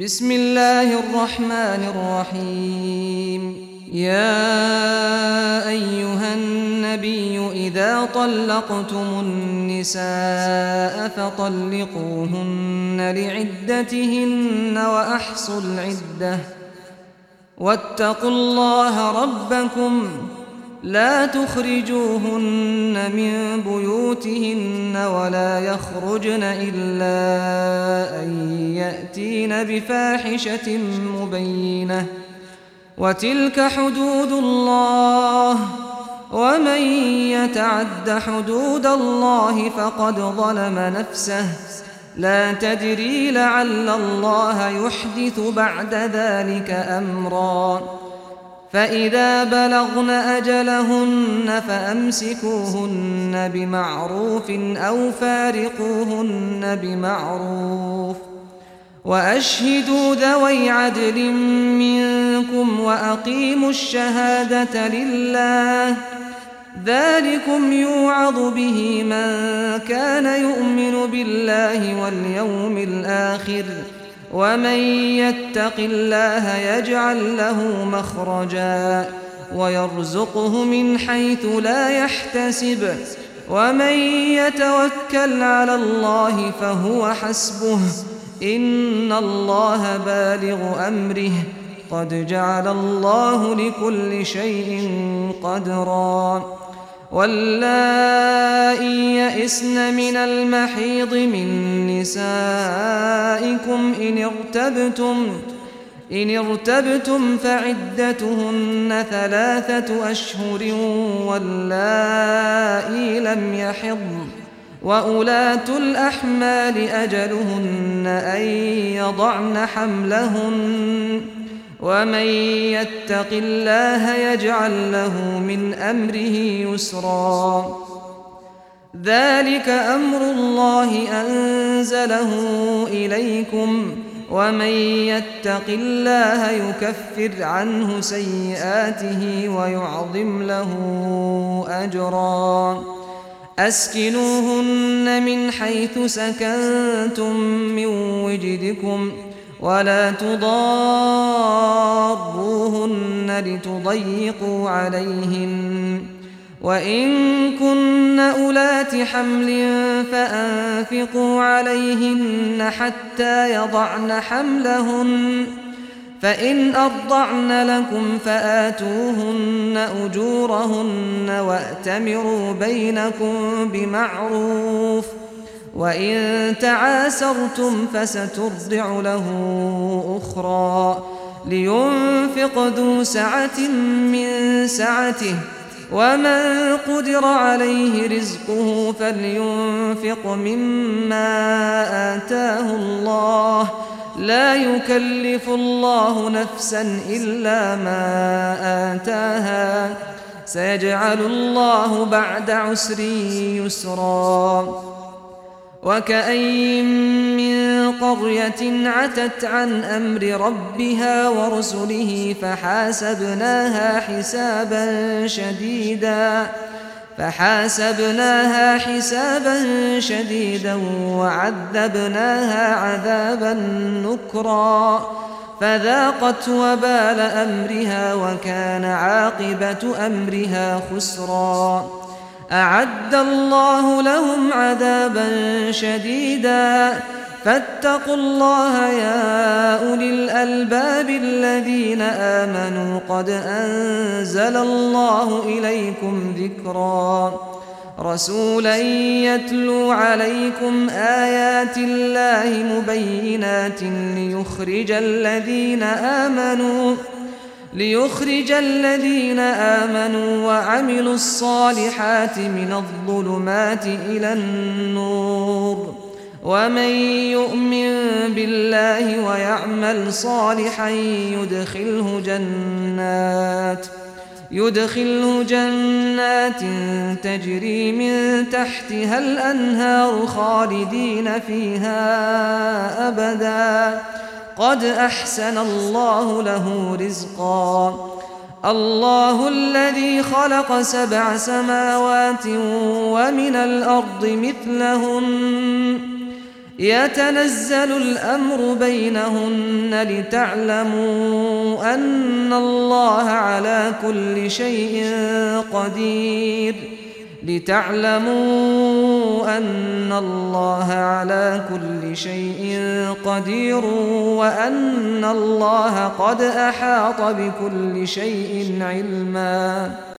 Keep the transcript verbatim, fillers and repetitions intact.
بسم الله الرحمن الرحيم. يا أيها النبي إذا طلقتم النساء فطلقوهن لعدتهن وأحصوا العدة واتقوا الله ربكم لا تخرجوهن من بيوتهن ولا يخرجن إلا أن يأتين بفاحشة مبينة وتلك حدود الله ومن يتعد حدود الله فقد ظلم نفسه لا تدري لعل الله يحدث بعد ذلك أمرا. فإذا بلغن أجلهن فأمسكوهن بمعروف أو فارقوهن بمعروف وأشهدوا ذوي عدل منكم وأقيموا الشهادة لله ذلكم يوعظ به من كان يؤمن بالله واليوم الآخر ومن يتق الله يجعل له مخرجا ويرزقه من حيث لا يحتسب ومن يتوكل على الله فهو حسبه إن الله بالغ أمره قد جعل الله لكل شيء قدرا. واللائي يئسن من المحيض من نسائكم إن ارتبتم إن ارتبتم فعدتهن ثلاثة أشهر واللائي لم يحضن وأولاة الأحمال أجلهن أن يضعن حملهن ومن يتق الله يجعل له من أمره يسرا. ذلك أمر الله أنزله إليكم ومن يتق الله يكفر عنه سيئاته ويعظم له أجرا. أسكنوهن من حيث سكنتم من وجدكم ولا تضاروهن لتضيقوا عليهن وإن كن أولات حمل فأنفقوا عليهن حتى يضعن حملهن فإن أرضعن لكم فآتوهن أجورهن وأتمروا بينكم بمعروف وإن تعاسرتم فسترضع له أخرى لينفق ذو سعة من سعته ومن قدر عليه رزقه فلينفق مما آتاه الله لا يكلف الله نفسا إلا ما آتاها سيجعل الله بعد عسر يسرا. وكأين من قرية عتت عن أمر ربها ورسله فحاسبناها حسابا شديدا فحاسبناها حسابا شديدا وعذبناها عذابا نكرا فذاقت وبال أمرها وكان عاقبة أمرها خسرا. أعد الله لهم عذابا شديدا فاتقوا الله يا أولي الألباب الذين آمنوا قد أنزل الله إليكم ذكرا رسولا يتلو عليكم آيات الله مبينات ليخرج الذين آمنوا ليخرج الذين آمنوا وعملوا الصالحات من الظلمات إلى النور ومن يؤمن بالله ويعمل صالحا يدخله جنات يدخله جنات تجري من تحتها الأنهار خالدين فيها أبدا قد أحسن الله له رزقا. الله الذي خلق سبع سماوات ومن الأرض مثلهن يتنزل الأمر بينهن لتعلموا أن الله على كل شيء قدير لتعلموا أن الله على كل شيء قدير وأن الله قد أحاط بكل شيء علما.